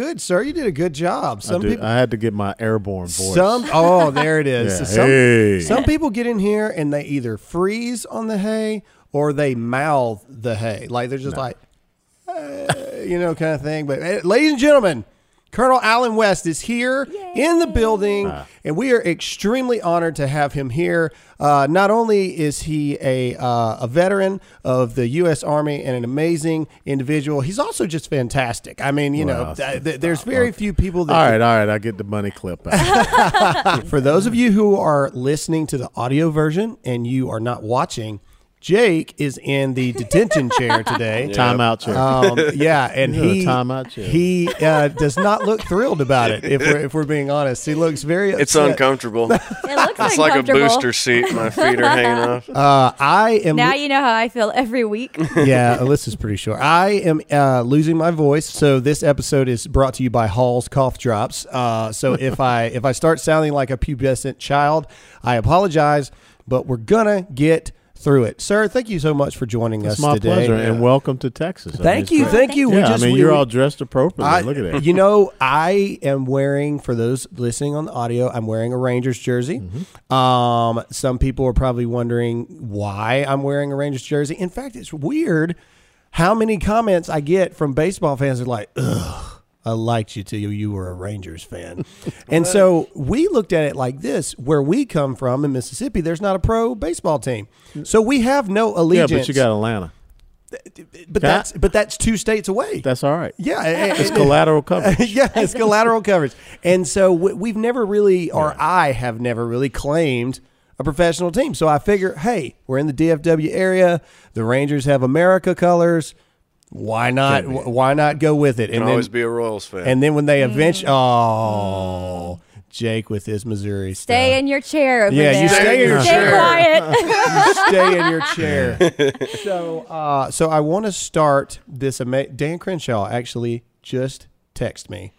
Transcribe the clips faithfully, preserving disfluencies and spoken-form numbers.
good, sir. You did a good job. Some I, do, people, I had to get my airborne voice. Some, oh, there it is. Yeah. So some, Hey. some people get in here and they either freeze on the hay or they mouth the hay. Like they're just no. like, uh, you know, kind of thing. But uh, ladies and gentlemen, Colonel Allen West is here Yay. in the building, ah. and we are extremely honored to have him here. Uh, not only is he a uh, a veteran of the U S Army and an amazing individual, he's also just fantastic. I mean, you well, know, th- th- there's very okay. few people that... All right, can... all right, I get the money clip out. For those of you who are listening to the audio version and you are not watching... Jake is in the detention chair today. Yep. Timeout chair. Um, yeah, and yeah, he timeout chair. he uh, does not look thrilled about it. If we're if we're being honest, he looks very upset. It's uncomfortable. It looks it's like a booster seat. My feet are hanging off. Uh, I am. Now you know how I feel every week. Yeah, Alyssa's pretty sure. I am uh, losing my voice, so this episode is brought to you by Hall's Cough Drops. Uh, so if I if I start sounding like a pubescent child, I apologize. But we're gonna get through it. Sir, thank you so much for joining it's us my today. my pleasure, and welcome to Texas. Thank I mean, you, thank you. Yeah, we just, I mean, we, you're all dressed appropriately. I, Look at that. You know, I am wearing, for those listening on the audio, I'm wearing a Rangers jersey. Mm-hmm. Um, some people are probably wondering why I'm wearing a Rangers jersey. In fact, it's weird how many comments I get from baseball fans that are like, ugh, I liked you till you were a Rangers fan. And so we looked at it like this. Where we come from in Mississippi, there's not a pro baseball team. So we have no allegiance. Yeah, but you got Atlanta. But that's but that's two states away. That's all right. Yeah. It's collateral coverage. Yeah, it's collateral coverage. And so we've never really, or I have never really claimed a professional team. So I figure, hey, we're in the D F W area. The Rangers have America colors. Why not? Why not go with it? You can and always then, be a Royals fan. And then when they eventually, oh, Jake with his Missouri stuff. Stay in your chair over yeah, there. you stay in your stay chair. quiet. You stay in your chair. So, uh, so I want to start this. Ama- Dan Crenshaw actually just texted me.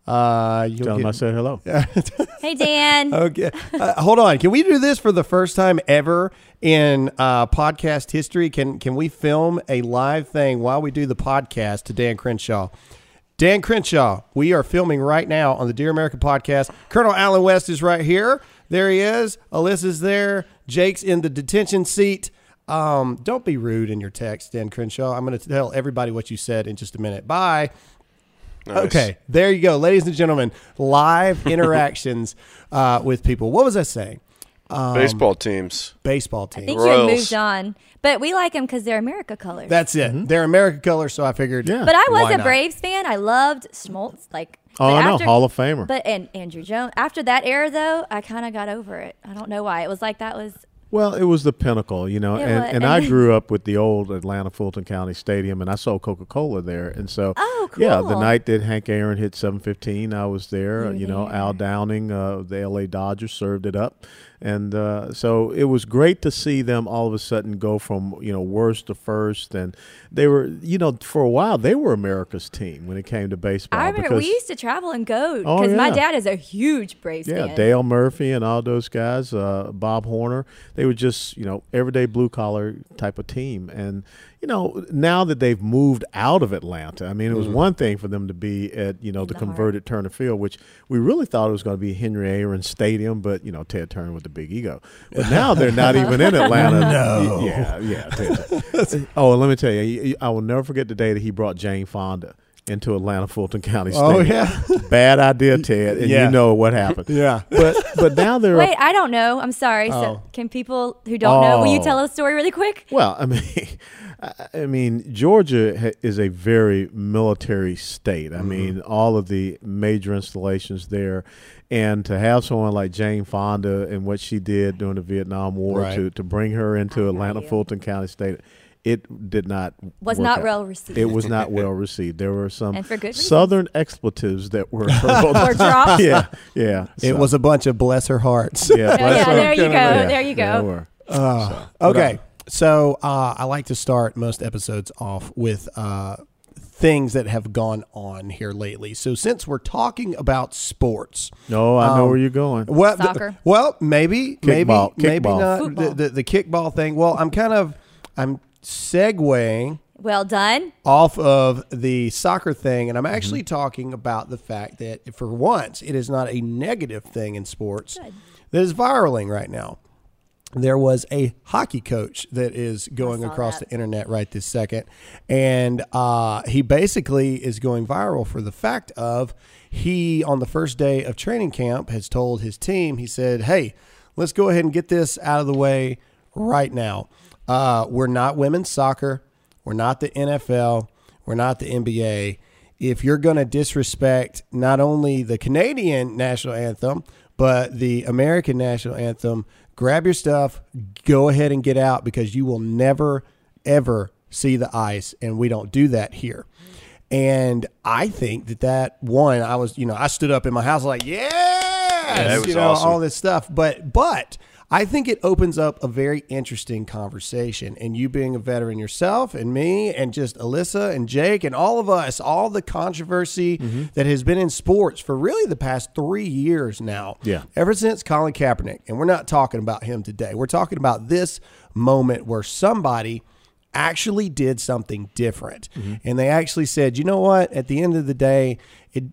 Uh, Tell him I said hello. Hey, Dan. Okay. Uh, hold on. Can we do this for the first time ever in uh, podcast history? Can Can we film a live thing while we do the podcast to Dan Crenshaw? Dan Crenshaw, we are filming right now on the Dear America podcast. Colonel Allen West is right here. There he is. Alyssa's there. Jake's in the detention seat. Um, don't be rude in your text, Dan Crenshaw. I'm going to tell everybody what you said in just a minute. Bye. Nice. Okay, there you go, ladies and gentlemen. Live interactions uh, with people. What was I saying? Um, baseball teams. Baseball teams. I think Royals. you moved on, but we like them because they're America colors. That's it. Mm-hmm. They're America colors, so I figured. Yeah. But I was a not? Braves fan. I loved Schmaltz. Like, oh, I know, after, Hall of Famer. But and Andrew Jones. After that era, though, I kind of got over it. I don't know why. It was like that was. Well, it was the pinnacle, you know, It and, was. and I grew up with the old Atlanta Fulton County Stadium, and I saw Coca-Cola there, and so Oh, cool. yeah, the night that Hank Aaron hit seven fifteen, I was there. You You know, there. Al Downing, uh, the L A Dodgers served it up, and uh, so it was great to see them all of a sudden go from you know worst to first, and they were you know for a while they were America's team when it came to baseball. I remember because, we used to travel and go Oh, because my yeah. dad is a huge Braves Yeah, fan. Dale Murphy and all those guys, uh, Bob Horner, they were just, you know, everyday blue collar type of team. And, you know, now that they've moved out of Atlanta, I mean, it was mm. one thing for them to be at, you know, In the, the converted Turner Field, which we really thought it was going to be Henry Aaron Stadium, but, you know, Ted Turner with the big ego. But now they're not even in Atlanta. No. Yeah, yeah. Ted. Oh, and let me tell you, I will never forget the day that he brought Jane Fonda into Atlanta Fulton County Stadium. Oh, yeah. Bad idea, Ted, and Yeah. you know what happened. Yeah. But but now they're Wait, I don't know. I'm sorry. Oh. So can people who don't know, will you Oh. tell a story really quick? Well, I mean, I- I mean, Georgia ha- is a very military state. I Mm-hmm. mean, all of the major installations there, and to have someone like Jane Fonda and what she did during the Vietnam War Right. to to bring her into I know Atlanta you. Fulton County State. It did not Was work not out. well received. It was not well received. There were some And for good reasons. Southern expletives that were hurled. Or dropped. Yeah, yeah. It So, was a bunch of bless her hearts. yeah. Yeah, bless yeah, her. there you go. Yeah, There you yeah, go. were. Uh, So, but, okay. uh, So uh, I like to start most episodes off with uh, things that have gone on here lately. So since we're talking about sports, No, I know Um, where you're going. well, Soccer. well, maybe, maybe, Kickball, maybe kickball. not Football. the, the the kickball thing. Well, I'm kind of I'm segueing Well done. off of the soccer thing, and I'm actually mm-hmm. talking about the fact that for once it is not a negative thing in sports Good. that is viraling right now. There was a hockey coach that is going across that. the internet right this second, and uh, he basically is going viral for the fact of he, on the first day of training camp, has told his team, he said, hey, let's go ahead and get this out of the way right now. Uh, we're not women's soccer. We're not the N F L. We're not the N B A. If you're going to disrespect not only the Canadian national anthem, but the American national anthem, grab your stuff, go ahead and get out, because you will never, ever see the ice, and we don't do that here. And I think that that one, I was, you know, I stood up in my house like, yes, yeah, you know, awesome. all this stuff. But, but I think it opens up a very interesting conversation. And you being a veteran yourself, and me, and just Alyssa and Jake and all of us, all the controversy mm-hmm. that has been in sports for really the past three years now. Yeah. Ever since Colin Kaepernick. And we're not talking about him today. We're talking about this moment where somebody actually did something different. Mm-hmm. And they actually said, you know what, at the end of the day, it,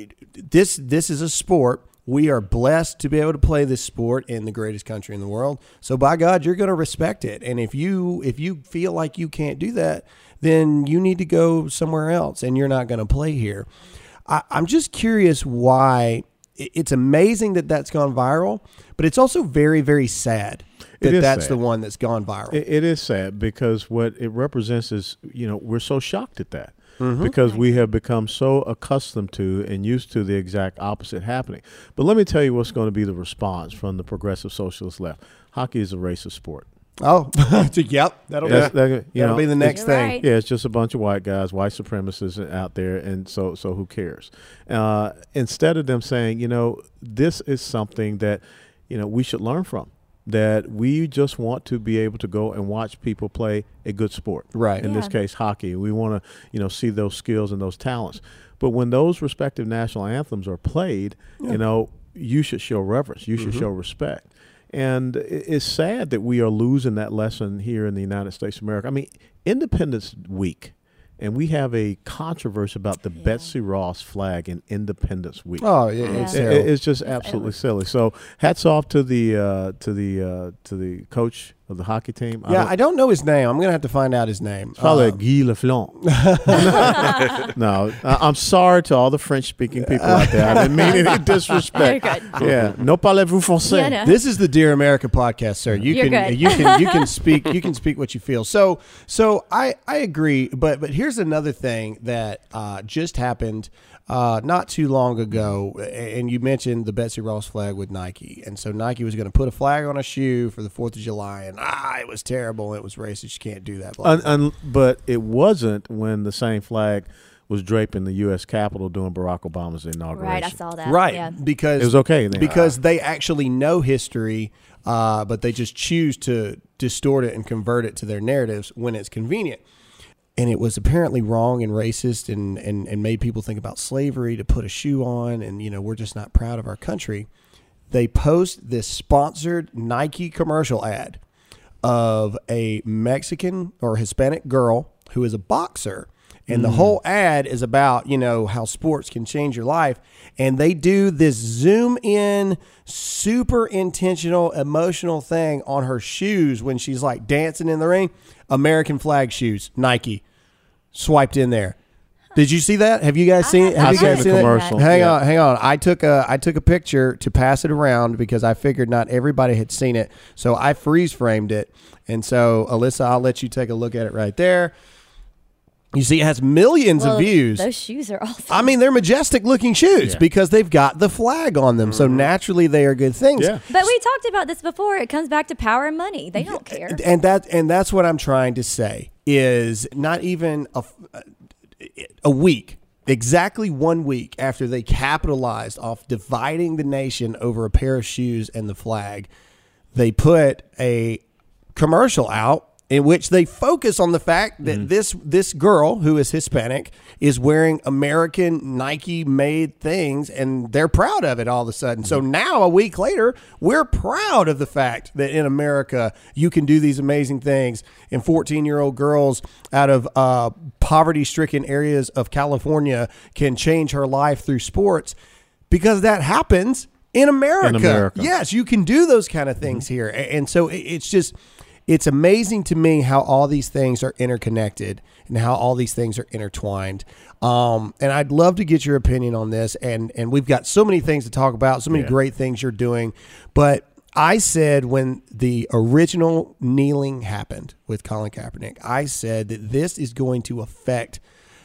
it this this is a sport. We are blessed to be able to play this sport in the greatest country in the world. So by God, you're going to respect it. And if you if you feel like you can't do that, then you need to go somewhere else, and you're not going to play here. I, I'm just curious why. It's amazing that that's gone viral, but it's also very, very sad that that's sad. the one that's gone viral. It, it is sad, because what it represents is, you know, we're so shocked at that. Mm-hmm. Because we have become so accustomed to and used to the exact opposite happening. But let me tell you what's going to be the response from the progressive socialist left. Hockey is a racist sport. Oh, yep. That'll, yeah, be, that, you that'll know, be the next You're thing. right. Yeah, it's just a bunch of white guys, white supremacists out there, and so so who cares? Uh, instead of them saying, you know, this is something that, you know, we should learn from. That we just want to be able to go and watch people play a good sport. Right. In Yeah. this case, hockey. We want to, you know, see those skills and those talents. But when those respective national anthems are played, yeah. you know, you should show reverence. You should mm-hmm. show respect. And it's sad that we are losing that lesson here in the United States of America. I mean, Independence Week, and we have a controversy about the yeah. Betsy Ross flag in Independence Week. Oh, yeah, yeah. It's, it, it's just absolutely silly. So, hats off to the uh, to the uh, to the coach of the hockey team. Yeah, I don't, I don't know his name. I'm gonna have to find out his name. It's probably um, Guy Lafleur. No, I, I'm sorry to all the French-speaking people out there. I didn't mean any disrespect. You're good. Yeah, no parlez-vous français. Yeah, no. This is the Dear America podcast, sir. You You're can good. you can you can speak you can speak what you feel. So so I I agree, but but here's another thing that uh, just happened uh, not too long ago, and you mentioned the Betsy Ross flag with Nike, and so Nike was going to put a flag on a shoe for the Fourth of July, and ah, it was terrible. It was racist. You can't do that. Blah, blah. Un, un, but it wasn't when the same flag was draping the U S Capitol during Barack Obama's inauguration. Right, I saw that. Right, Yeah. because it was okay then. because they actually know history, uh, but they just choose to distort it and convert it to their narratives when it's convenient. And it was apparently wrong and racist, and, and, and made people think about slavery to put a shoe on, and you know we're just not proud of our country. They post this sponsored Nike commercial ad of a Mexican or Hispanic girl who is a boxer. And the whole ad is about, you know, how sports can change your life. And they do this zoom in, super intentional, emotional thing on her shoes when she's like dancing in the ring. American flag shoes, Nike, swiped in there. Did you see that? Have you guys seen it? Have I've you guys seen seen the it? commercial. Hang Yeah. on, hang on. I took a I took a picture to pass it around because I figured not everybody had seen it. So I freeze framed it. And so Alyssa, I'll let you take a look at it right there. You see, it has millions Well, of views. Those shoes are awesome. I mean, they're majestic looking shoes Yeah. because they've got the flag on them. So naturally, they are good things. Yeah. But we talked about this before. It comes back to power and money. They don't care. And that and that's what I'm trying to say is not even a, a week, exactly one week after they capitalized off dividing the nation over a pair of shoes and the flag, they put a commercial out in which they focus on the fact that mm-hmm. this this girl who is Hispanic is wearing American Nike made things, and they're proud of it all of a sudden. Mm-hmm. So now a week later, we're proud of the fact that in America you can do these amazing things, and fourteen year old girls out of uh, poverty stricken areas of California can change her life through sports because that happens in America. In America. Yes, you can do those kind of things mm-hmm. here. And so it's just, it's amazing to me how all these things are interconnected and how all these things are intertwined. Um, and I'd love to get your opinion on this. And, and we've got so many things to talk about, so many yeah. great things you're doing. But I said when the original kneeling happened with Colin Kaepernick, I said that this is going to affect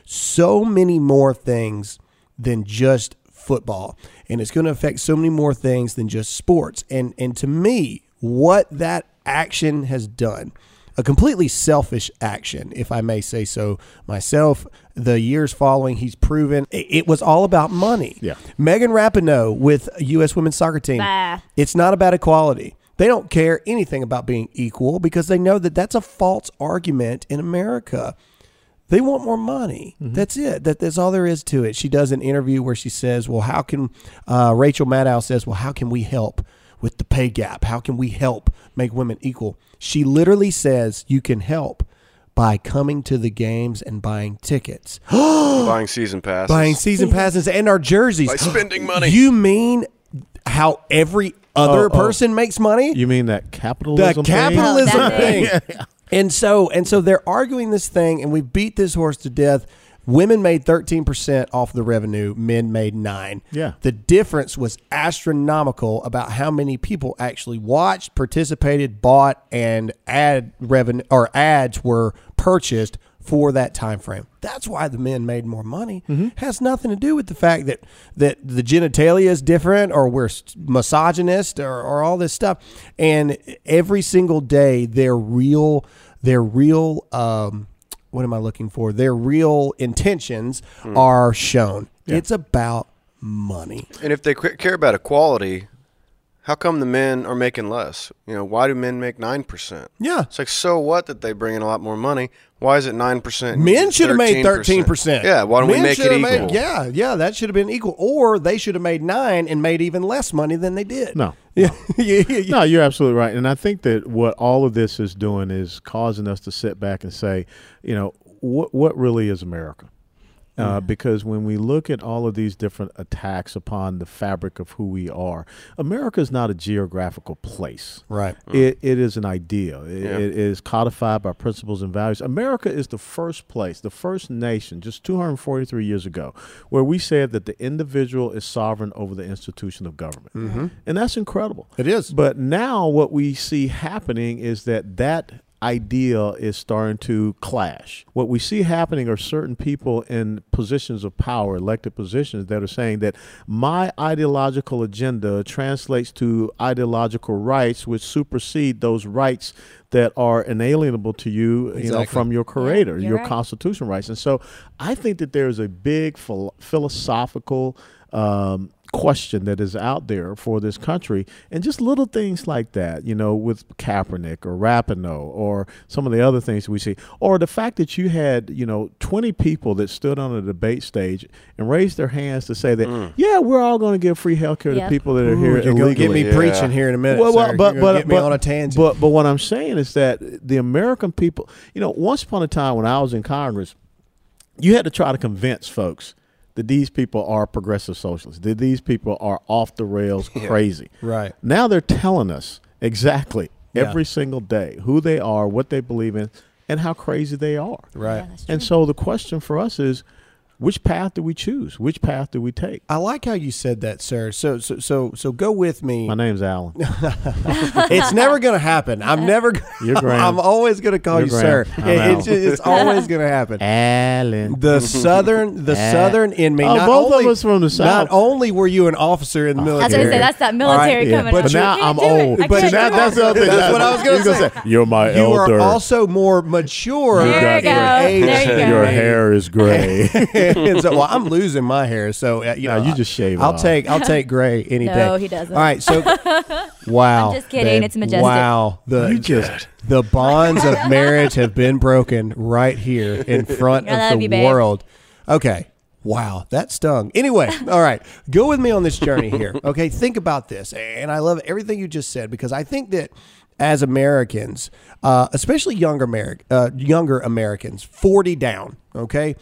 so many more things than just football. And it's going to affect so many more things than just sports. And and to me, what that action has done, a completely selfish action, if I may say so myself, the years following, he's proven it, it was all about money. Yeah. Megan Rapinoe with U S women's soccer team, bah. It's not about equality. They don't care anything about being equal because they know that that's a false argument in America. They want more money. Mm-hmm. That's it. That, that's all there is to it. She does an interview where she says, well, how can, uh, Rachel Maddow says, well, how can we help with the pay gap? How can we help make women equal? She literally says you can help by coming to the games and buying tickets. Buying season passes. Buying season passes and our jerseys. By spending money. You mean how every other oh, person oh. makes money? You mean that capitalism The capitalism Oh, thing. thing. And so and so they're arguing this thing, and we beat this horse to death. Women made thirteen percent off the revenue. Men made nine. Yeah. The difference was astronomical about how many people actually watched, participated, bought, and ad revenue or ads were purchased for that time frame. That's why the men made more money. Mm-hmm. Has nothing to do with the fact that that the genitalia is different or we're misogynist or, or all this stuff. And every single day, their real, their real, um, what am I looking for? Their real intentions mm. are shown. Yeah. It's about money. And if they care about equality, how come the men are making less? You know, why do men make nine percent? Yeah. It's like, so what that they bring in a lot more money? Why is it nine percent? Men should have made thirteen percent. Yeah, why don't Men we make it equal? Made, yeah, yeah, that should have been equal. Or they should have made nine and made even less money than they did. No. Yeah. No. yeah, yeah, yeah. No, you're absolutely right. And I think that what all of this is doing is causing us to sit back and say, you know, what what really is America? Uh, because when we look at all of these different attacks upon the fabric of who we are, America is not a geographical place. Right. It, it is an idea. It, Yeah. it is codified by principles and values. America is the first place, the first nation, just two hundred forty-three years ago, where we said that the individual is sovereign over the institution of government. Mm-hmm. And that's incredible. It is. But now what we see happening is that that idea is starting to clash. What we see happening are certain people in positions of power, elected positions, that are saying that my ideological agenda translates to ideological rights which supersede those rights that are inalienable to you, Exactly. you know, from your creator, Yeah, your right. constitutional rights. And so I think that there's a big phil- philosophical um, question that is out there for this country, and just little things like that, you know, with Kaepernick or Rapinoe or some of the other things we see, or the fact that you had, you know, twenty people that stood on a debate stage and raised their hands to say that, mm. yeah, we're all going to give free health care Yep. to people that are Ooh, here you're illegally. going to get me Yeah. preaching here in a minute, Well, well, sir. but You're gonna but get me but, on a tangent. but but what I'm saying is that the American people, you know, once upon a time when I was in Congress, you had to try to convince folks that these people are progressive socialists, that these people are off the rails crazy. Right. Now they're telling us exactly Yeah. every single day who they are, what they believe in, and how crazy they are. Right. Yeah, that's And true. so the question for us is, which path do we choose? Which path do we take? I like how you said that, sir. So so so so go with me. My name's Alan. It's never going to happen. I'm never. You're Graham. I'm always going to call You're you sir. Graham. I'm It- Alan. it's, it's always going to happen. Alan. The southern, the Ah. southern in me. Oh, not both of only, us from the South. Not only were you an officer in the I was military. going to say, that's that military Yeah, coming but up. but I now can't I'm do it. old. I But can't that, do that's it. the other thing. That's what I was gonna He's gonna say. You're my You elder. are also more mature. There you in go. age. There you go. Your hair is gray. And so, well, I'm losing my hair, so uh, you No, know, you just shave it I'll off. take I'll take gray any No, day. he doesn't. All right, so wow, I'm just kidding. babe. It's majestic. Wow, the You just- the bonds of marriage have been broken right here in front I of love the you, babe. world. Okay. Wow, that stung. Anyway, all right, go with me on this journey here. Okay, think about this. And I love everything you just said because I think that as Americans, uh, especially younger, Ameri- uh, younger Americans, forty down, okay,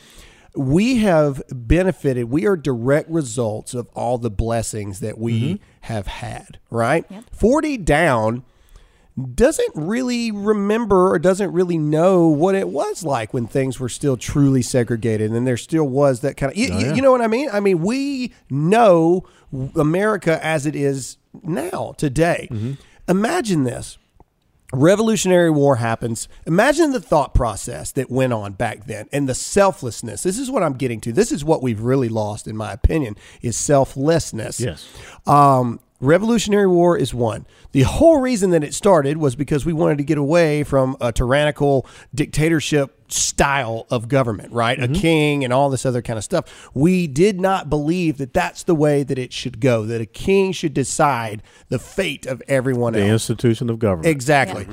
we have benefited. We are direct results of all the blessings that we Mm-hmm. have had, right? forty down doesn't really remember or doesn't really know what it was like when things were still truly segregated and there still was that kind of you, Oh, yeah. you know what I mean? I mean, we know America as it is now today. Mm-hmm. Imagine this. Revolutionary War happens. Imagine the thought process that went on back then and the selflessness. This is what I'm getting to. This is what we've really lost, in my opinion, is selflessness. Yes. Um, Revolutionary War is one. The whole reason that it started was because we wanted to get away from a tyrannical dictatorship style of government, right? A king and all this other kind of stuff. We did not believe that that's the way that it should go, that a king should decide the fate of everyone The else. institution of government. Exactly.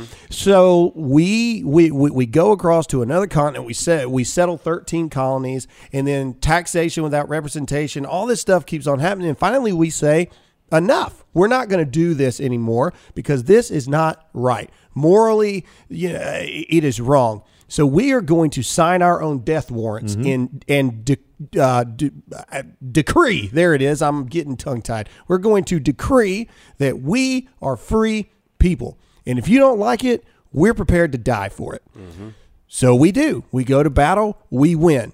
So we, we we we go across to another continent. We set we settle thirteen colonies, and then taxation without representation. All this stuff keeps on happening, and finally we say, enough. We're not going to do this anymore because this is not right. Morally, you know, it is wrong. So we are going to sign our own death warrants in and de, uh, de, uh, decree. There it is. I'm getting tongue tied. We're going to decree that we are free people, and if you don't like it, we're prepared to die for it. So we do. We go to battle. We win.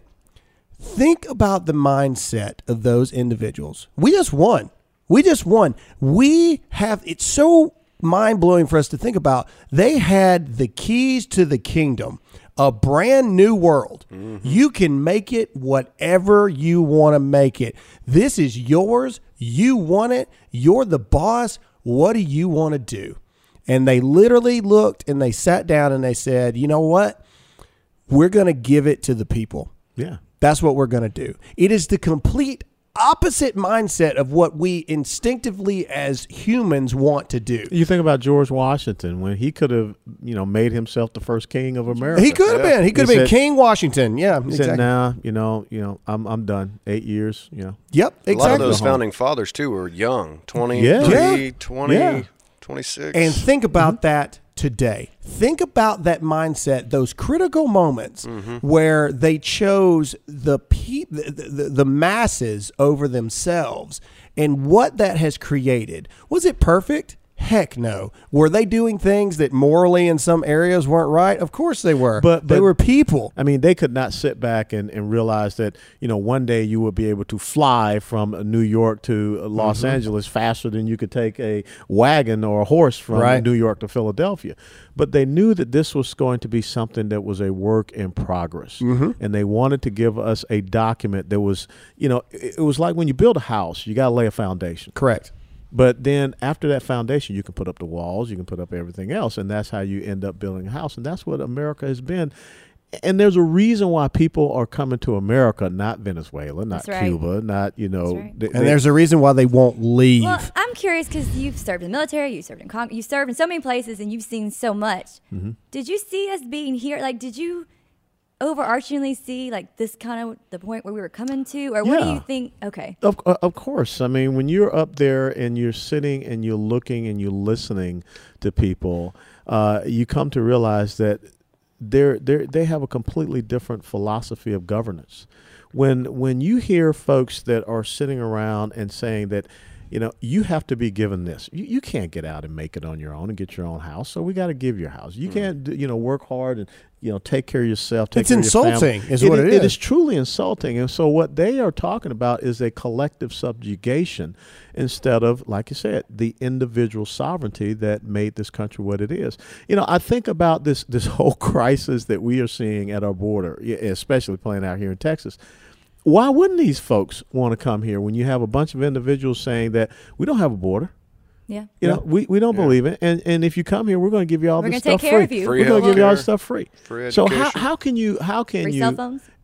Think about the mindset of those individuals. We just won. We just won. We have, it's so mind blowing for us to think about. They had the keys to the kingdom, a brand new world. You can make it whatever you want to make it. This is yours. You want it. You're the boss. What do you want to do? And they literally looked and they sat down and they said, you know what? We're going to give it to the people. Yeah. That's what we're going to do. It is the complete opposite mindset of what we instinctively as humans want to do. You think about George Washington when he could have, you know, made himself the first king of America. He could have Yeah. been. He could He have been said- King Washington. Yeah, He exactly. said, "Nah, you know, you know, I'm I'm done. Eight years, you know." Yep, A lot of exactly. those Go home. founding fathers, too, were young, twenty, Yeah. thirty, Yeah. twenty, Yeah. twenty-six. And think about that today. Think about that mindset, those critical moments where they chose the, pe- the, the the masses over themselves and what that has created. Was it perfect? Heck no. Were they doing things that morally in some areas weren't right? Of course they were. But- they but- were people. I mean, they could not sit back and, and realize that, you know, one day you would be able to fly from New York to Los Angeles faster than you could take a wagon or a horse from Right. New York to Philadelphia. But they knew that this was going to be something that was a work in progress. And they wanted to give us a document that was, you know, it, it was like when you build a house, you got to lay a foundation. Correct. But then after that foundation, you can put up the walls, you can put up everything else, and that's how you end up building a house. And that's what America has been. And there's a reason why people are coming to America, not Venezuela, not That's right. Cuba, not, you know. That's right. they- And they- there's a reason why they won't leave. Well, I'm curious because you've served in the military, you served in Cong- you served in so many places, and you've seen so much. Mm-hmm. Did you see us being here? Like, did you overarchingly see like this kind of the point where we were coming to, or what do Yeah. you think? Okay, Of, uh, of course. I mean, when you're up there and you're sitting and you're looking and you're listening to people, uh, you come to realize that they're, they're, they have a completely different philosophy of governance. When, when you hear folks that are sitting around and saying that, you know, you have to be given this. You, you can't get out and make it on your own and get your own house. So we got to give your house. You can't, do- you know, work hard and, you know, take care of yourself. Take It's care of your insulting family. is what it It is. is truly insulting. And so what they are talking about is a collective subjugation instead of, like you said, the individual sovereignty that made this country what it is. You know, I think about this, this whole crisis that we are seeing at our border, yeah, especially playing out here in Texas. Why wouldn't these folks want to come here when you have a bunch of individuals saying that we don't have a border? yeah. You Yeah. know, we, we don't Yeah. believe it. And and if you come here, we're going to give you all We're this gonna stuff take care free. of you. Free We're going to give you all healthcare. this stuff free. Free So how, education. how can you how can Free you cell phones.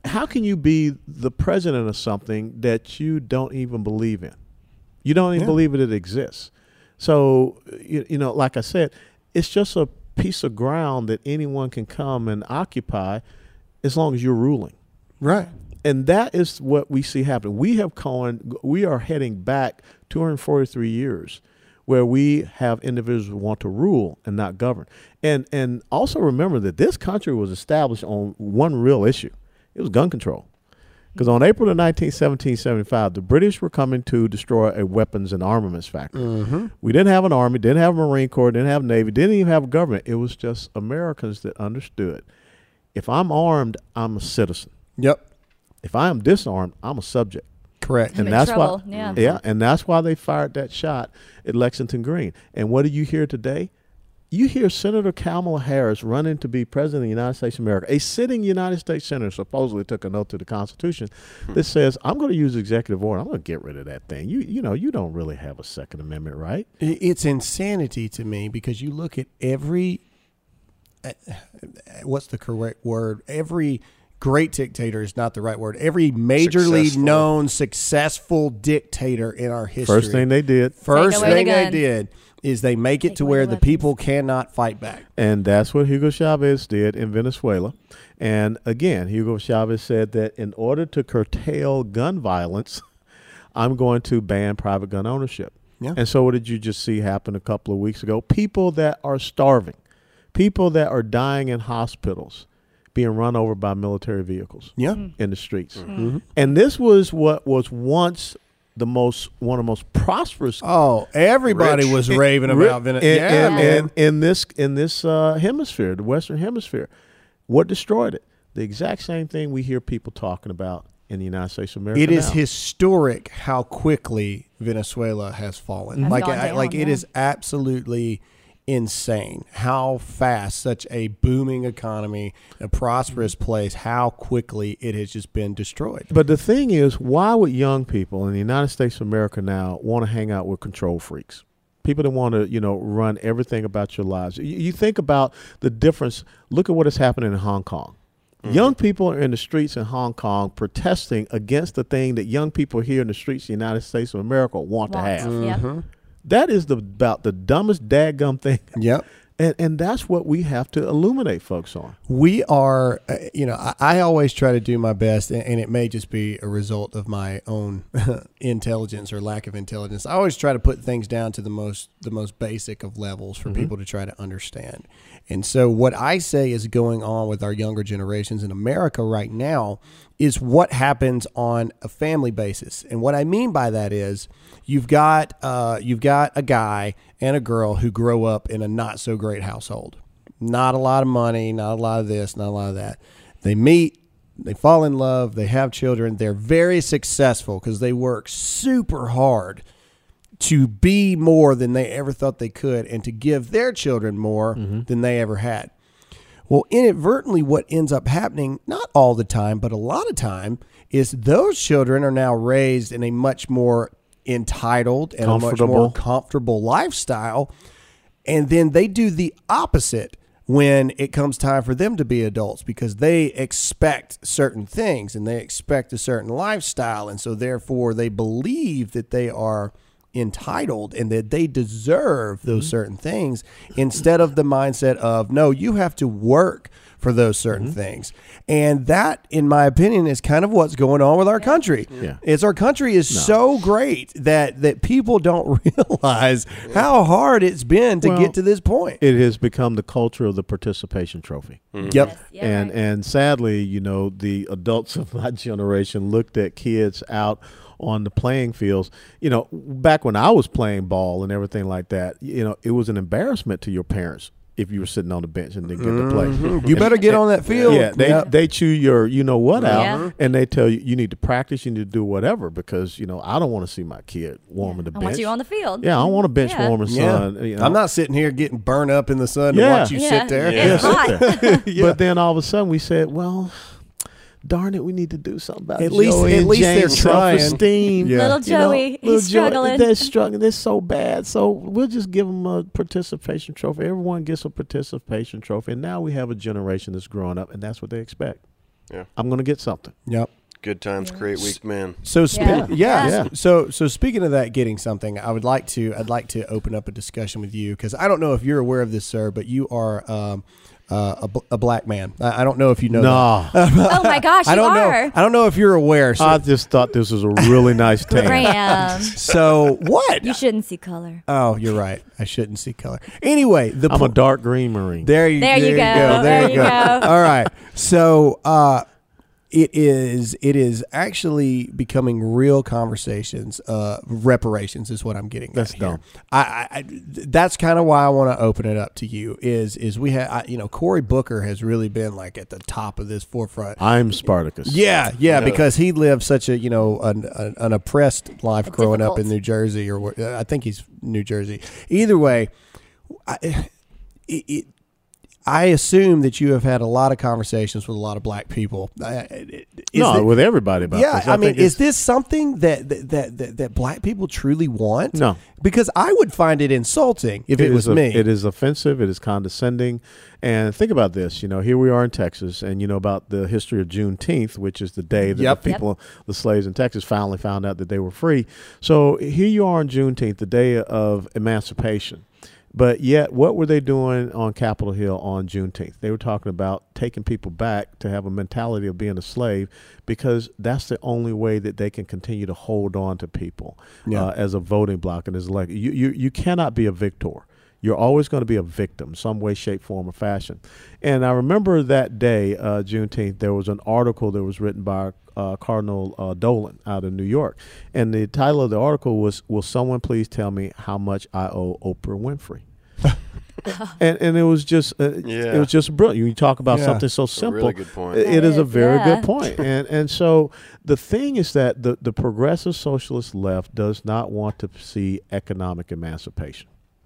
how can you be the president of something that you don't even believe in? You don't even Yeah. believe that it exists. So, you, you know, like I said, it's just a piece of ground that anyone can come and occupy as long as you're ruling. Right. And that is what we see happen. We have gone, we are heading back two hundred forty-three years where we have individuals who want to rule and not govern. And and also remember that this country was established on one real issue. It was gun control. Because on April the nineteenth, seventeen seventy-five, the British were coming to destroy a weapons and armaments factory. Mm-hmm. We didn't have an army, didn't have a Marine Corps, didn't have a Navy, didn't even have a government. It was just Americans that understood. If I'm armed, I'm a citizen. Yep. If I am disarmed, I'm a subject. Correct. I'm And in that's trouble, why, yeah. yeah, and that's why they fired that shot at Lexington Green. And what do you hear today? You hear Senator Kamala Harris running to be president of the United States of America. A sitting United States senator supposedly took an oath to the Constitution that says, "I'm going to use executive order. I'm going to get rid of that thing." You, you know, you don't really have a Second Amendment right. I- It's insanity to me because you look at every, uh, what's the correct word? Every great dictator is not the right word. Every majorly Successful. known successful dictator in our history. First thing they did, First Take away thing the they guns. did is they make it Take to away where the the weapons. people cannot fight back. and that's what Hugo Chavez did in Venezuela. And again, Hugo Chavez said that in order to curtail gun violence, I'm going to ban private gun ownership. Yeah. And so what did you just see happen a couple of weeks ago? People that are starving, people that are dying in hospitals, being run over by military vehicles Yeah. in the streets. Mm-hmm. And this was what was once the most one of the most prosperous Oh, everybody Rich. was raving Ri- about Venezuela. in, Yeah, in, man. in, in this in this uh, hemisphere, the Western Hemisphere. What destroyed it? The exact same thing we hear people talking about in the United States of America. It is now. historic how quickly Venezuela has fallen. Has like, gone I- down, like it yeah. is absolutely insane how fast such a booming economy, a prosperous place, how quickly it has just been destroyed. But the thing is, why would young people in the United States of America now want to hang out with control freaks? People that want to, you know, run everything about your lives. You, you think about the difference. Look at what is happening in Hong Kong. Mm-hmm. Young people are in the streets in Hong Kong protesting against the thing that young people here in the streets of the United States of America want to Wants, have. yeah. That is the about the dumbest dadgum thing. Yep. And and that's what we have to illuminate folks on. We are, uh, you know, I, I always try to do my best, and, and it may just be a result of my own intelligence or lack of intelligence. I always try to put things down to the most the most basic of levels for people to try to understand. And so, what I say is going on with our younger generations in America right now is what happens on a family basis. And what I mean by that is you've got uh, you've got a guy and a girl who grow up in a not so great household. Not a lot of money, not a lot of this, not a lot of that. They meet, they fall in love, they have children. They're very successful because they work super hard to be more than they ever thought they could and to give their children more than they ever had. Well, inadvertently, what ends up happening, not all the time, but a lot of time, is those children are now raised in a much more entitled and a much Comfortable. more comfortable lifestyle. And then they do the opposite when it comes time for them to be adults because they expect certain things and they expect a certain lifestyle. And so therefore they believe that they are entitled and that they deserve those certain things instead of the mindset of, no, you have to work for those certain things. And that, in my opinion, is kind of what's going on with our country. Yeah. It's our country is so great that, that people don't realize how hard it's been to Well, get to this point. It has become the culture of the participation trophy. Yep. Yes, yeah, and right. and sadly, you know, the adults of my generation looked at kids out on the playing fields. You know, back when I was playing ball and everything like that, you know, it was an embarrassment to your parents if you were sitting on the bench and didn't get to play. You better get on that field. Yeah, they Yep. they chew your you know what out, Yeah. and they tell you you need to practice, you need to do whatever because you know I don't want to see my kid warming the I bench. want you on the field. yeah, I don't want a bench Yeah. warmer Yeah. son. You know. I'm not sitting here getting burned up in the sun Yeah. to watch you Yeah. sit there. Yeah. It's hot. Yeah. But then all of a sudden we said, well, darn it, we need to do something about At least- Joey at and least they're Jane's trying. self-esteem. Yeah. Little You know, Joey, little he's Joey, struggling. They're struggling. They're so bad. So we'll just give them a participation trophy. Everyone gets a participation trophy. And now we have a generation that's growing up, and that's what they expect. Yeah. I'm going to get something. Yep. Good times create weak men. So spe- Yeah. yeah. Yeah. So so speaking of that, getting something, I would like to I'd like to open up a discussion with you because I don't know if you're aware of this, sir, but you are um, uh, a, bl- a black man. I, I don't know if you know. No, that. Oh my gosh, I you don't are. know. I don't know if you're aware. So, I just thought this was a really nice tan. Graham, so what? you shouldn't see color. Oh, you're right. I shouldn't see color. Anyway, the I'm po- a dark green Marine. There you, There you go. There, There you you go. go. All right. So uh, it is it is actually becoming real conversations. Uh, reparations is what I'm getting. That's at here. dumb. I, I, I that's kind of why I want to open it up to you. Is is we have you know Cory Booker has really been like at the top of this forefront. I'm Spartacus. Yeah, yeah, No. because he lived such a you know an, an, an oppressed life A growing up difficult- in New Jersey, or where- I think he's New Jersey. Either way, I, it, it, I assume that you have had a lot of conversations with a lot of black people. Uh, Is no, it- with everybody about yeah, this. I, mean, think is it's- this something that that, that that that black people truly want? No. Because I would find it insulting if it, is was a- me. It is offensive. It is condescending. And think about this. You know, here we are in Texas, and you know about the history of Juneteenth, which is the day that Yep. the people, the slaves in Texas, finally found out that they were free. So here you are on Juneteenth, the day of emancipation. But yet, what were they doing on Capitol Hill on Juneteenth? They were talking about taking people back to have a mentality of being a slave, because that's the only way that they can continue to hold on to people Yeah. uh, as a voting bloc and as like you, you you cannot be a victor. You're always going to be a victim, some way, shape, form, or fashion. And I remember that day, uh, Juneteenth, there was an article that was written by uh, Cardinal uh, Dolan out of New York. And the title of the article was, "Will Someone Please Tell Me How Much I Owe Oprah Winfrey?" and and it was just uh, Yeah. it was just brilliant. You talk about Yeah. something so A simple. really good point. It- That it is a is, very yeah. good point. And and so the thing is that the, the progressive socialist left does not want to see economic emancipation.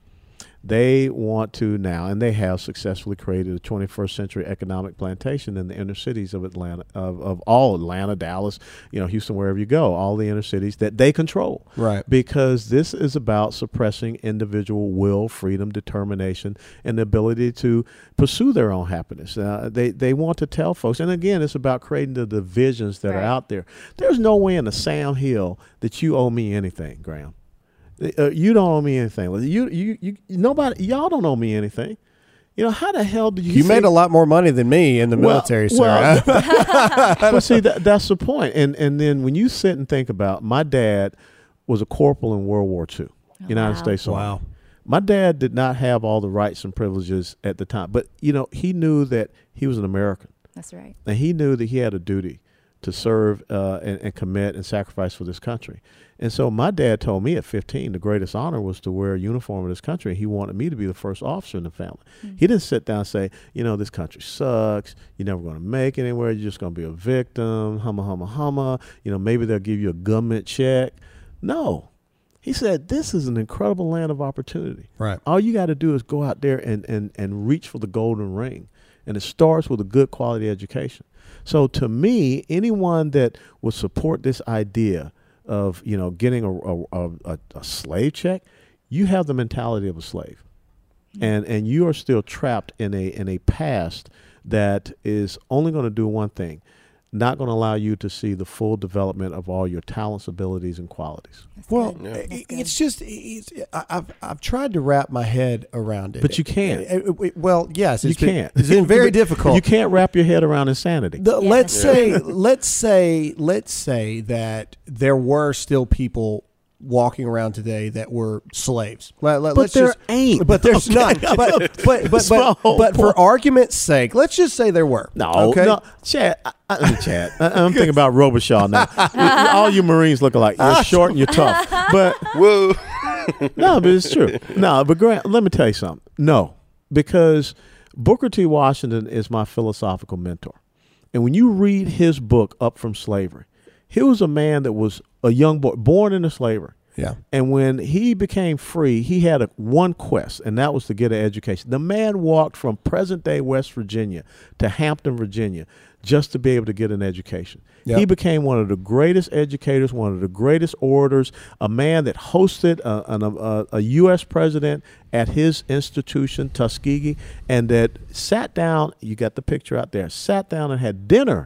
They want to now, and they have successfully created a twenty-first century economic plantation in the inner cities of Atlanta, of, of all Atlanta, Dallas, you know, Houston, wherever you go, all the inner cities that they control. Right. Because this is about suppressing individual will, freedom, determination, and the ability to pursue their own happiness. Uh, they, they want to tell folks, and again, it's about creating the divisions that Right. are out there. There's no way in the Sam Hill that you owe me anything, Graham. Uh, you don't owe me anything. You, you, you, nobody, y'all don't owe me anything. You know, how the hell do you? You say- made a lot more money than me in the Well- military, sir. well, but see, that, that's the point. And and then when you sit and think about, my dad was a corporal in World War Two, Oh, United wow. States Army. Wow. My dad did not have all the rights and privileges at the time, but you know, he knew that he was an American, That's right. and he knew that he had a duty to serve uh, and, and commit and sacrifice for this country. And so my dad told me at fifteen, the greatest honor was to wear a uniform in this country. He wanted me to be the first officer in the family. Mm-hmm. He didn't sit down and say, you know, this country sucks. You're never going to make it anywhere. You're just going to be a victim. Humma, humma, humma. You know, maybe they'll give you a government check. No. He said, this is an incredible land of opportunity. Right. All you got to do is go out there and, and, and reach for the golden ring. And it starts with a good quality education. So to me, anyone that would support this idea of, you know, getting a, a, a, a slave check, you have the mentality of a slave. And and you are still trapped in a in a past that is only going to do one thing, not going to allow you to see the full development of all your talents, abilities, and qualities. That's Well, good. Yeah. it- That's good. it's just it's, I- I've I've tried to wrap my head around it, But you can't. It- it- it- well, yes, You it's been, can't. It's been very difficult. You can't wrap your head around insanity. The- Yeah, let's that's say let's say let's say that there were still people walking around today that were slaves. Let, let, But let's there just, ain't. But there's not. But but but That's my but, whole but for point. argument's sake, let's just say there were. No, okay. no, Chad. I, I, let me Chad. I, I'm thinking about Robichaud now. All you Marines look alike. You're short and you're tough. But Whoa. no, but it's true. No, but Grant, let me tell you something. No, because Booker T. Washington is my philosophical mentor, and when you read his book, Up from Slavery, he was a man that was a young boy born into slavery. Yeah. And when he became free, he had a, one quest, and that was to get an education. The man walked from present-day West Virginia to Hampton, Virginia, just to be able to get an education. Yep. He became one of the greatest educators, one of the greatest orators, a man that hosted a, an, a, a U S president at his institution, Tuskegee, and that sat down, you got the picture out there, sat down and had dinner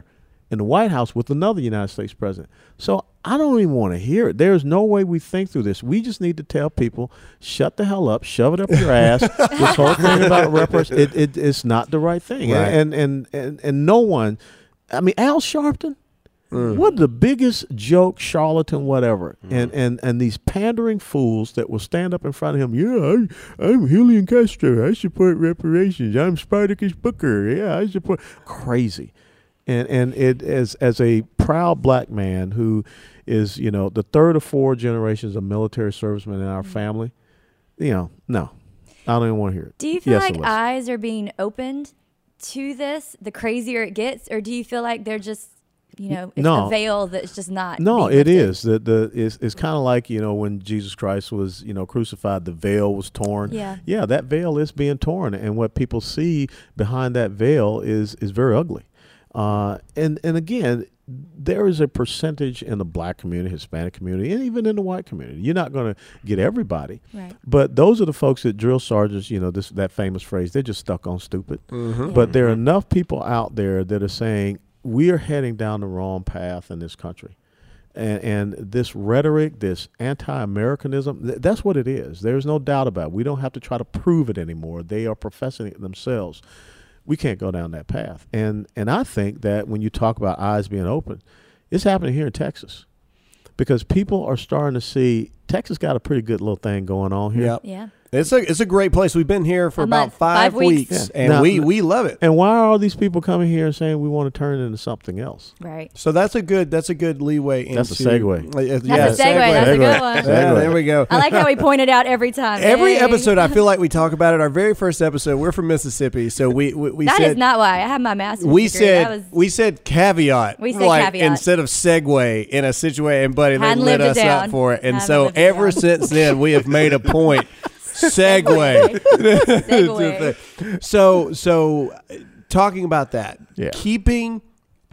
in the White House with another United States president. So I don't even want to hear it. There's no way we think through this. We just need to tell people, shut the hell up, shove it up your ass. This whole thing about reparations, it, it, it's not the right thing. Right. And, and, and, and no one, I mean, Al Sharpton, mm. what the biggest joke, charlatan, whatever. Mm. And, and, and these pandering fools that will stand up in front of him, yeah, I, I'm Julian Castro. I support reparations. I'm Spartacus Booker. Yeah, I support. Crazy. And and it as as a proud black man who is, you know, the third or fourth generations of military servicemen in our family, you know, no, I don't even want to hear it. Do you feel Yes, like Alyssa. eyes are being opened to this the crazier it gets, or do you feel like they're just, you know, it's No. a veil that's just not? No, being it lifted? is. The the it's, it's kind of like, you know, when Jesus Christ was, you know, crucified, the veil was torn. Yeah. Yeah, that veil is being torn, and what people see behind that veil is is very ugly. Uh, and and again, there is a percentage in the black community, Hispanic community, and even in the white community. You're not going to get everybody, Right. but those are the folks that drill sergeants. You know, this that famous phrase. They're just stuck on stupid. Mm-hmm. Yeah. But there are enough people out there that are saying we are heading down the wrong path in this country. And, and this rhetoric, this anti-Americanism, th- that's what it is. There's no doubt about it. We don't have to try to prove it anymore. They are professing it themselves. We can't go down that path. And and I think that when you talk about eyes being open, it's happening here in Texas. Because people are starting to see Texas got a pretty good little thing going on here. Yep. Yeah. It's a it's a great place. We've been here for A about month, five, five weeks. weeks, Yeah. and Now- we, we love it. And why are all these people coming here and saying we want to turn it into something else? Right. So that's a good that's a good leeway into That's a segue. Uh, yeah, That's a segue. That's a Segue. good one. Yeah, Segue. there we go. I like how we point it out every time. Every Hey. episode, I feel like we talk about it. Our very first episode, we're from Mississippi, so we we, we That said is not why I have my master's we degree. said That was, we said caveat. We said like, caveat. instead of segue in a situation. And buddy, they Hadn't lit lived us it up down. for it, and Hadn't so lived it ever down. since then, we have made a point. Segue. Segue. so so uh, talking about that, Yeah. keeping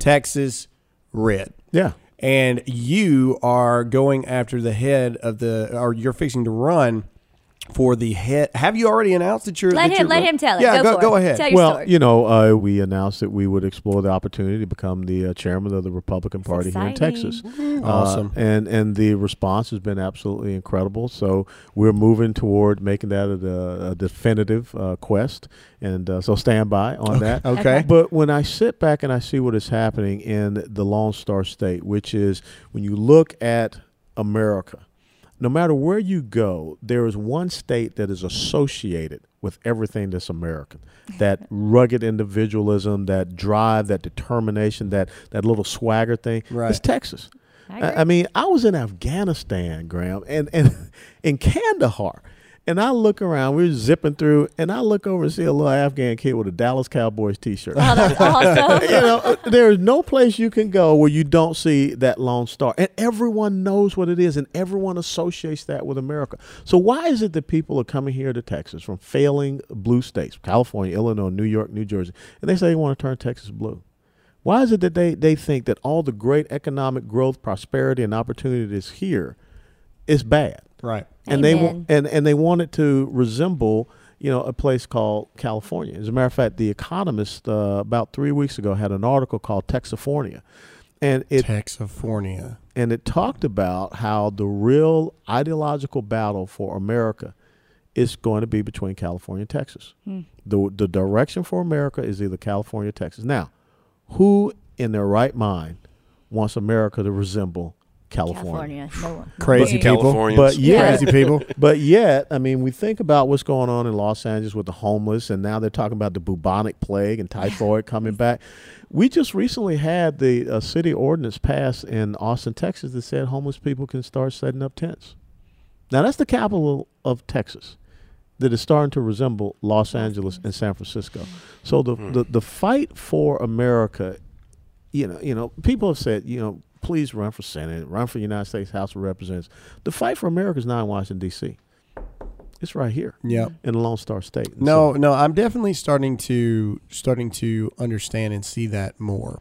Texas red. Yeah. And you are going after the head of the, or you're fixing to run for the head. Have you already announced that you're? Let that him- you're- let him tell it. Yeah, Go go, for go it. ahead. Tell your Well, story. you know, uh, we announced that we would explore the opportunity to become the uh, chairman of the Republican That's Party here in exciting. Texas. Awesome. Uh, and and the response has been absolutely incredible. So we're moving toward making that a, a definitive uh, quest. And uh, so stand by on that. Okay. Okay. But when I sit back and I see what is happening in the Lone Star State, which is when you look at America, no matter where you go, there is one state that is associated with everything that's American. That rugged individualism, that drive, that determination, that, that little swagger thing. Right. It's Texas. I I, agree. I mean, I was in Afghanistan, Graham, and, and in Kandahar. And I look around, we were zipping through, and I look over and see a little Afghan kid with a Dallas Cowboys T-shirt. Oh, that's awesome. You know, there is no place you can go where you don't see that Lone Star. And everyone knows what it is, and everyone associates that with America. So why is it that people are coming here to Texas from failing blue states, California, Illinois, New York, New Jersey, and they say they want to turn Texas blue? Why is it that they, they think that all the great economic growth, prosperity, and opportunity that's here is bad? Right. And they Amen. want and, and they want it to resemble, you know, a place called California. As a matter of fact, The Economist uh, about three weeks ago had an article called Texifornia, and it Texifornia. and it talked about how the real ideological battle for America is going to be between California and Texas. Hmm. The the direction for America is either California or Texas. Now, who in their right mind wants America to resemble California? California. No one. Crazy Me. people. Californians. But yeah, Crazy people. but yet, I mean, we think about what's going on in Los Angeles with the homeless, and now they're talking about the bubonic plague and typhoid coming back. We just recently had the uh, city ordinance passed in Austin, Texas, that said homeless people can start setting up tents. Now, that's the capital of Texas that is starting to resemble Los Angeles and San Francisco. So the, the, the fight for America, you know, you know, people have said, you know, please run for Senate, run for United States House of Representatives. The fight for America is not in Washington, D C. It's right here Yeah. in the Lone Star State. And No, so- no, I'm definitely starting to starting to understand and see that more.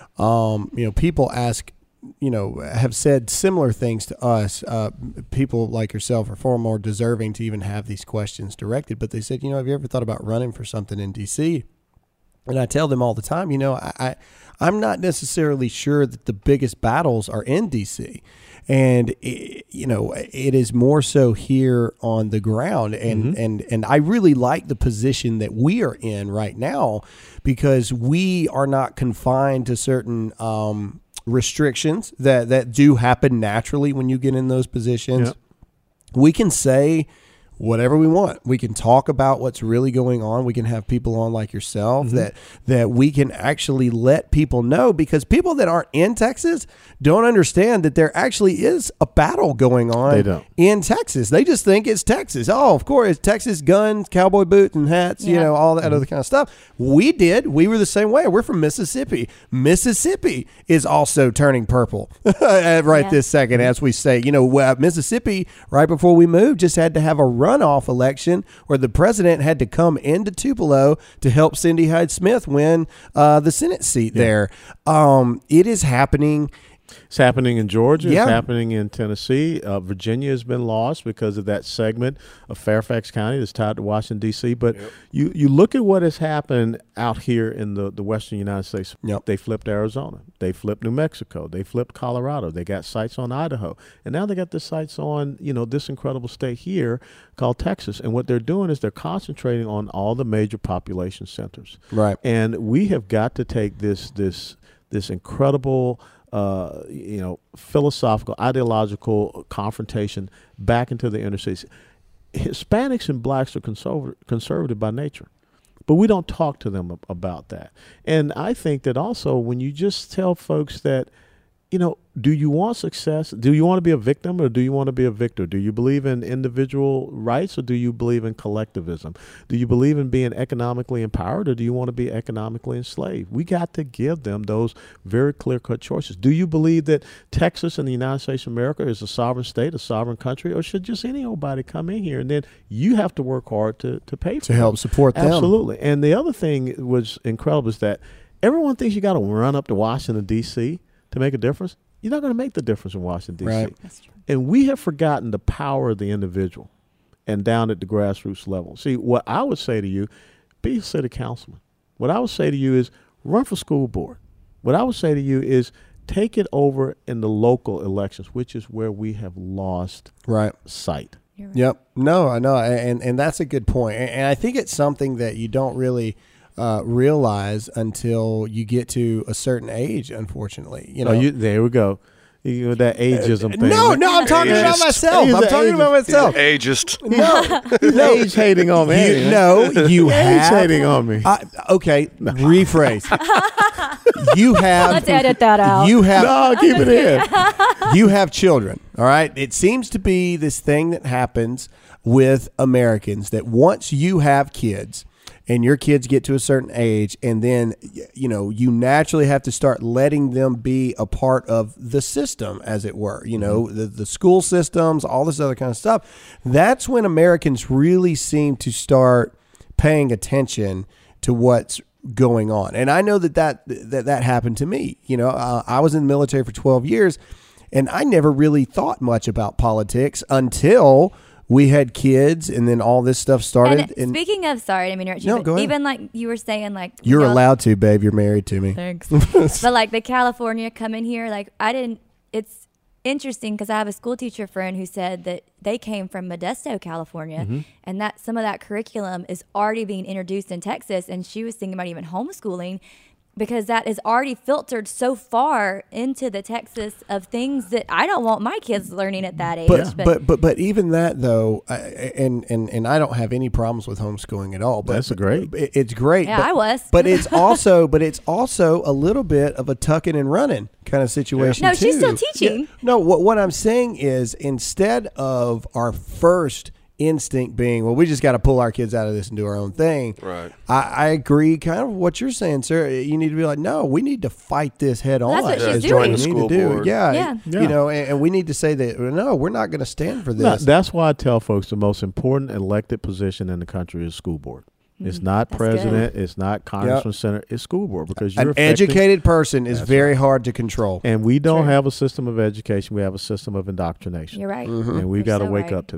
Um, you know, people ask, you know, have said similar things to us. Uh, people like yourself are far more deserving to even have these questions directed. But they said, you know, have you ever thought about running for something in D C? And I tell them all the time, you know, I, I I'm not necessarily sure that the biggest battles are in D C, and it, you know, it is more so here on the ground, and mm-hmm. and and I really like the position that we are in right now, because we are not confined to certain um, restrictions that that do happen naturally when you get in those positions. Yep. We can say whatever we want. We can talk about what's really going on. We can have people on like yourself mm-hmm. that that we can actually let people know, because people that aren't in Texas don't understand that there actually is a battle going on they don't. in Texas. They just think it's Texas. Oh, of course, it's Texas, guns, cowboy boots and hats, yeah. you know, all that mm-hmm. other kind of stuff. We did. We were the same way. We're from Mississippi. Mississippi is also turning purple right yeah. this second, as we say. You know, Mississippi, right before we moved, just had to have a runoff election where the president had to come into Tupelo to help Cindy Hyde-Smith win uh, the Senate seat yeah. there. Um, it is happening. It's happening in Georgia. Yeah. It's happening in Tennessee. Uh, Virginia has been lost because of that segment of Fairfax County that's tied to Washington, D C. But yep. you, you look at what has happened out here in the, the western United States. Yep. They flipped Arizona. They flipped New Mexico. They flipped Colorado. They got sites on Idaho. And now they got the sites on, you know, this incredible state here called Texas. And what they're doing is they're concentrating on all the major population centers. Right. And we have got to take this this this incredible – Uh, you know, philosophical, ideological confrontation back into the inner cities. Hispanics and blacks are conservative, conservative by nature, but we don't talk to them about that. And I think that also when you just tell folks that, you know, do you want success? Do you want to be a victim, or do you want to be a victor? Do you believe in individual rights, or do you believe in collectivism? Do you believe in being economically empowered, or do you want to be economically enslaved? We got to give them those very clear-cut choices. Do you believe that Texas and the United States of America is a sovereign state, a sovereign country, or should just any old body come in here and then you have to work hard to, to pay for to them? help support them? Absolutely. And the other thing was incredible is that everyone thinks you got to run up to Washington, D C to make a difference. You're not going to make the difference in Washington, D C. Right. That's true. And we have forgotten the power of the individual and down at the grassroots level. See, what I would say to you, be a city councilman. What I would say to you is run for school board. What I would say to you is take it over in the local elections, which is where we have lost right. sight. Right. Yep. No, I know. And, and that's a good point. And, and I think it's something that you don't really Uh, realize until you get to a certain age, unfortunately. You know, oh, you, there we go. You know, that ageism thing. No, no, I'm talking about myself. I'm talking about myself. Ageist. No, He's no. age hating on me. You, no, you age have hating on me. I, okay, rephrase. You have. Let's edit that out. You have. No, keep it in. You have children. All right. It seems to be this thing that happens with Americans that once you have kids, and your kids get to a certain age, and then, you know, you naturally have to start letting them be a part of the system, as it were, you know, the, the school systems, all this other kind of stuff. That's when Americans really seem to start paying attention to what's going on. And I know that that, that, that happened to me. You know, uh, I was in the military for twelve years, and I never really thought much about politics until we had kids, and then all this stuff started. And, and speaking of, sorry, I mean, no, go ahead. Even like you were saying, like you're you know, allowed to, babe. You're married to me. Thanks. But like the California coming here, like I didn't. It's interesting because I have a school teacher friend who said that they came from Modesto, California, mm-hmm. and that some of that curriculum is already being introduced in Texas, and she was thinking about even homeschooling, because that is already filtered so far into the Texas of things that I don't want my kids learning at that age. But but but, but, but even that though, I, and and and I don't have any problems with homeschooling at all. But that's a great. It, it's great. Yeah, but, I was. But it's also but it's also a little bit of a tucking and running kind of situation. No, too. she's still teaching. Yeah. No, what what I'm saying is instead of our first instinct being, well, we just got to pull our kids out of this and do our own thing. Right. I, I agree kind of what you're saying, sir. You need to be like, no, we need to fight this head on. That's what she's as doing. what Join we the need school to do. board. Yeah, Yeah. You Yeah. know, and, and we need to say that, no, we're not going to stand for No, this. that's why I tell folks the most important elected position in the country is school board. It's not That's president. It's not congressman, senator. It's school board, because you're An affecting- educated person is That's very hard to control. And we don't True. have a system of education. We have a system of indoctrination. You're right. Mm-hmm. And we've You're got to so wake right. up to that.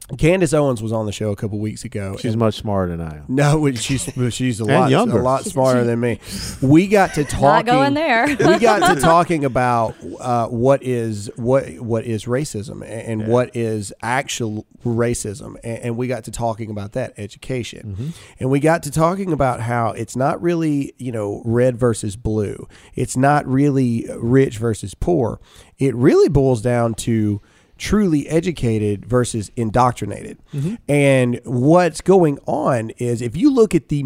Candace Owens was on the show a couple weeks ago. She's much smarter than I am. No, she's she's a And lot younger. a lot smarter than me. We got to Not talking. going there. we got to talking about uh, what is what what is racism and Yeah. what is actual racism, and, and we got to talking about that education, Mm-hmm. and we got to talking about how it's not really you know red versus blue. It's not really rich versus poor. It really boils down to truly educated versus indoctrinated. Mm-hmm. And what's going on is if you look at the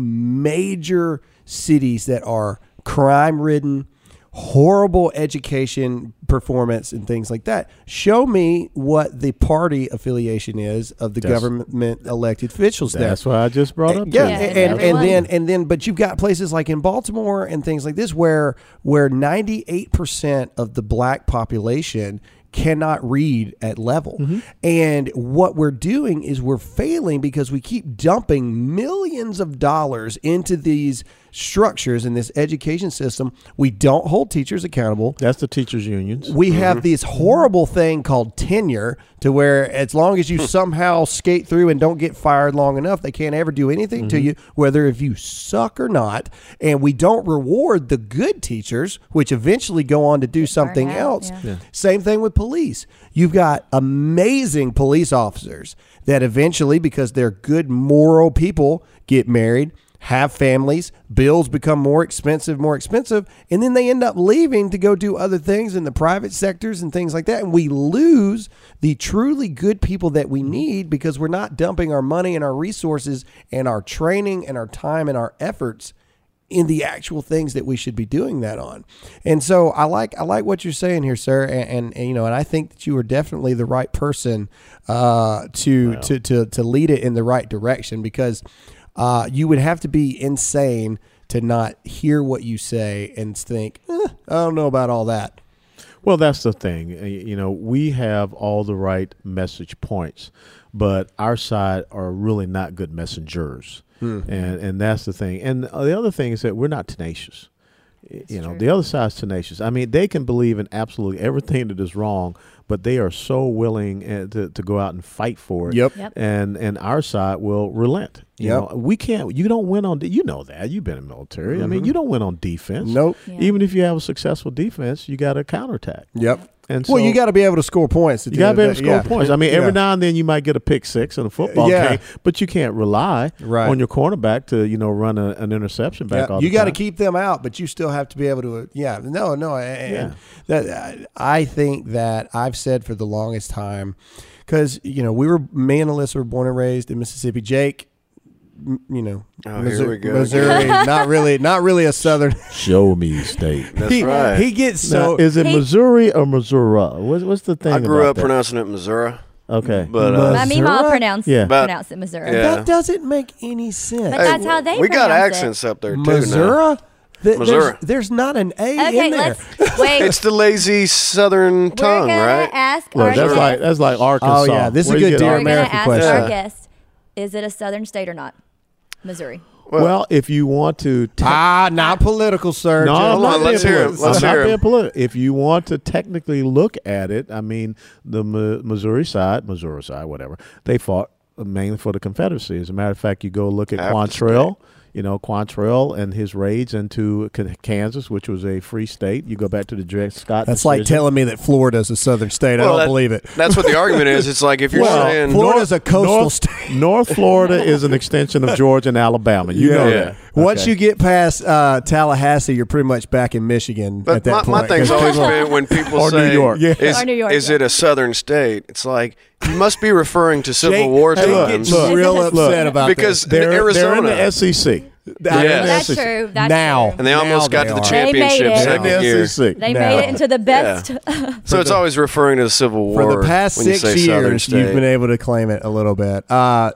major cities that are crime ridden, horrible education performance and things like that, show me what the party affiliation is of the That's- government elected officials there. That's what I just brought up. Yeah, to you. Yeah, and, it's and, and everyone. then and then, but you've got places like in Baltimore and things like this where where ninety-eight percent of the black population cannot read at level. And what we're doing is we're failing because we keep dumping millions of dollars into these structures in this education system. We don't hold teachers accountable. That's the teachers' unions. We have this horrible thing called tenure, to where as long as you somehow skate through and don't get fired long enough, they can't ever do anything to you, whether if you suck or not. And we don't reward the good teachers, which eventually go on to do something out, else. yeah. Yeah. Same thing with police. You've got amazing police officers that eventually, because they're good moral people, get married, have families, bills become more expensive, more expensive, and then they end up leaving to go do other things in the private sectors and things like that. And we lose the truly good people that we need because we're not dumping our money and our resources and our training and our time and our efforts in the actual things that we should be doing that on. And so I like I like what you're saying here, sir, and, and, and you know, and I think that you are definitely the right person uh, to, Well. to to to lead it in the right direction, because uh, you would have to be insane to not hear what you say and think, eh, I don't know about all that. Well, that's the thing. Uh, You know, we have all the right message points, but our side are really not good messengers. Hmm. And and that's the thing. And the other thing is that we're not tenacious. Y- you know, true. the other side's tenacious. I mean, they can believe in absolutely everything that is wrong, but they are so willing uh, to, to go out and fight for it. Yep. Yep. And and our side will relent. You Yep. know, we can't. You don't win on. de- You know that. You've been in the military. I mean, you don't win on defense. Nope. Yeah. Even if you have a successful defense, you got to counterattack. Yep. And Well, so- you got to be able to score points. at You the got to end be of able to the- score yeah. points. I mean, every Yeah. now and then you might get a pick six in a football Yeah. game, but you can't rely Right. on your cornerback to, you know, run a, an interception back Yeah, all you the got to time. keep them out, but you still have to be able to. Uh, yeah, no, no. And Yeah. that I think that I've said for the longest time, because you know we were me and Alyssa were born and raised in Mississippi. Jake, m- you know, Oh, here we go. Missouri, not really, not really a southern. Show me state. That's he, right. he gets Now, so. is it He- Missouri or Missouri? What's, what's the thing I grew about up that? pronouncing it Missouri, Okay. but uh, My Meemaw Missouri? pronounced Yeah. But- pronounced it Missouri. Yeah. that doesn't make any sense. But that's how they we got pronounce it. accents up there too. now. Missouri. Th- Missouri. There's, there's not an A Okay, in there. let's wait. It's the lazy Southern We're tongue, gonna right? ask Look, our that's guest. like that's like Arkansas. Oh, yeah, this is Where a you good get Dear We're Ar- gonna American ask question. our Yeah. guest: is it a southern state or not? Missouri. Well, if you want to, te- Ah, not political, sir. no, Just- I'm Hold not on, let's being hear it. political. Let's I'm not hear it. being political. If you want to technically look at it, I mean, the Mi- Missouri side, Missouri side, whatever, they fought mainly for the Confederacy. As a matter of fact, you go look at Half the Quantrill. You know, Quantrill and his raids into K- Kansas, which was a free state. You go back to the Dred Scott. That's like decision. telling me that Florida's a southern state. I Well, don't that- believe it. That's what the argument is. It's like if you're Well, saying Florida's a coastal North, state. North Florida is an extension of Georgia and Alabama. You know Yeah. that. Once Okay. you get past uh, Tallahassee, you're pretty much back in Michigan But at that my, point. my thing's 'Cause always people- been when people Or New say, York. Yeah. is, Or New York, is yeah. it a southern state? It's like, you must be referring to Civil Jake- War Jake look, times. gets look, real look, upset about because this. in They're, Arizona, they're in the S E C. That- Yes. That's S E C. true. That's Now. true. and they Now almost got they to the are. They made championship it. They're in second the year. S E C. They Now. made it into the best. So it's always referring to the Civil War For the past when you six say southern years, state. you've been able to claim it a little bit. Uh,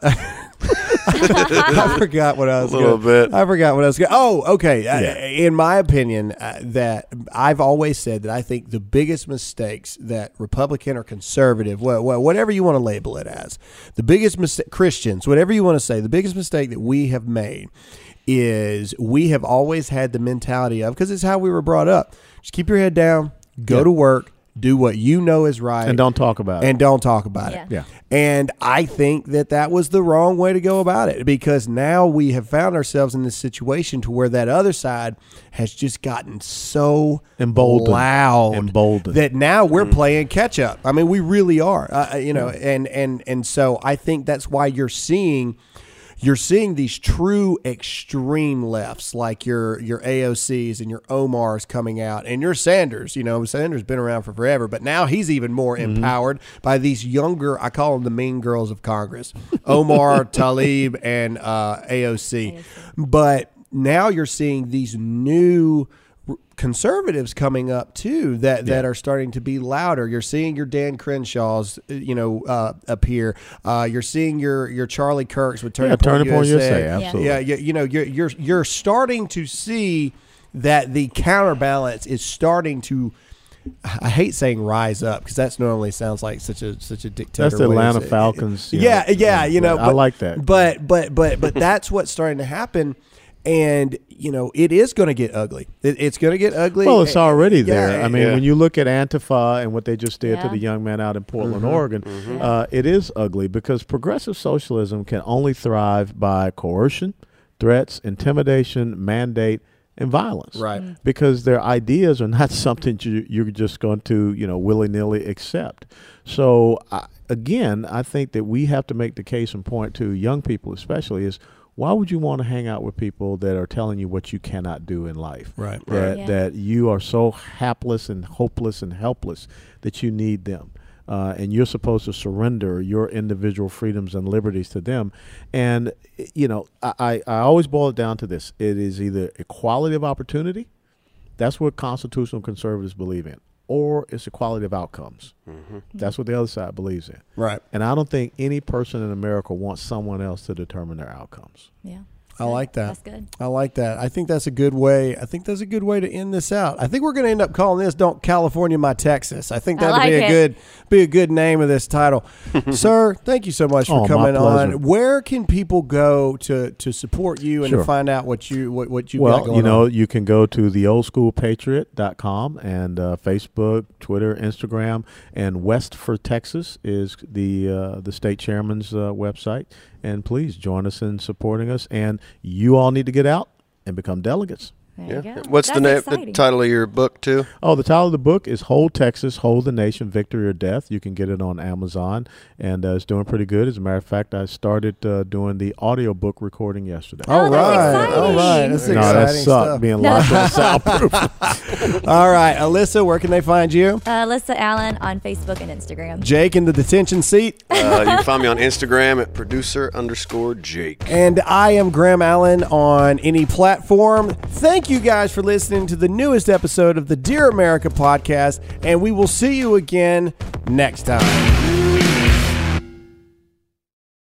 I forgot what I was A little gonna, bit. I forgot what I was going. Oh, okay. Uh, Yeah. in my opinion, uh, that I've always said that I think the biggest mistakes that Republican or conservative, well, well, whatever you want to label it as, the biggest mistake, Christians, whatever you want to say, the biggest mistake that we have made is we have always had the mentality of, because it's how we were brought up, just keep your head down, go Yeah. to work, do what you know is right, And don't talk about and it. don't talk about Yeah. it. Yeah. And I think that that was the wrong way to go about it, because now we have found ourselves in this situation to where that other side has just gotten so Emboldened. loud Emboldened. that now we're playing catch up. I mean, we really are, uh, you know, and, and, and so I think that's why you're seeing You're seeing these true extreme lefts, like your your A O Cs and your Omars coming out, and your Sanders. You know, Sanders been around for forever, but now he's even more Mm-hmm. empowered by these younger. I call them the mean girls of Congress: Omar, Tlaib, and uh, A O C. But now you're seeing these new conservatives coming up too that that Yeah. are starting to be louder. You're seeing your Dan Crenshaws, you know, uh, appear. Uh, you're seeing your your Charlie Kirks with Turning Yeah, Point Turning Point U S A. U S A, Yeah. absolutely. Yeah, you, you know, you're you're you're starting to see that the counterbalance is starting to. I hate saying rise up, because that's normally sounds like such a such a dictator. That's the way to Atlanta say it. Falcons. you Yeah, know, yeah, you know. I like that. But but but but that's what's starting to happen. And, you know, it is going to get ugly. It, it's going to get ugly. Well, it's already Yeah, there. I mean, yeah. when you look at Antifa and what they just did to Yeah. the young man out in Portland, Mm-hmm. Oregon, uh, it is ugly, because progressive socialism can only thrive by coercion, threats, intimidation, mandate, and violence. Right. Because their ideas are not something you, you're just going to, you know, willy-nilly accept. So, I, again, I think that we have to make the case and point to young people especially is, why would you want to hang out with people that are telling you what you cannot do in life? Right. That, Yeah. that you are so hapless and hopeless and helpless that you need them. Uh, and you're supposed to surrender your individual freedoms and liberties to them. And, you know, I, I, I always boil it down to this. It is either equality of opportunity. That's what constitutional conservatives believe in. Or it's equality of outcomes. Mm-hmm. That's what the other side believes in. Right. And I don't think any person in America wants someone else to determine their outcomes. Yeah. I like that. That's good. I like that. I think that's a good way. I think that's a good way to end this out. I think we're going to end up calling this "Don't California My Texas." I think I that'd like be a it. good be a good name of this title. Sir, thank you so much for Oh, my coming pleasure. on. Where can people go to to support you and Sure. to find out what you what, what you got Well, going you know, on? you can go to the old school patriot dot com and uh, Facebook, Twitter, Instagram, and West for Texas is the uh, the state chairman's uh, website. And please join us in supporting us. And you all need to get out and become delegates. There Yeah. you go. What's the That's name? The exciting. title of your book too? Oh, the title of the book is Hold Texas, Hold the Nation, Victory or Death. You can get it on Amazon, and uh, it's doing pretty good. As a matter of fact, I started uh, doing the audiobook recording yesterday. All Oh, that's right, exciting. all right, that's no, that exciting sucked, stuff. being locked in soundproof. All right, Alyssa, where can they find you? Uh, Alyssa Allen on Facebook and Instagram. Jake in the detention seat. Uh, you can find me on Instagram at producer underscore Jake. And I am Graham Allen on any platform. Thank you guys for listening to the newest episode of the Dear America podcast, and we will see you again next time.